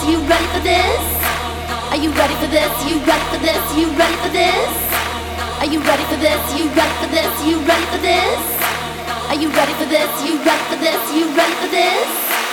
You ready for this? Are you ready for this? You ready for this? You ready for this? Are you ready for this? You ready for this? You ready for this? Are you ready for this? You ready for this? You ready for this?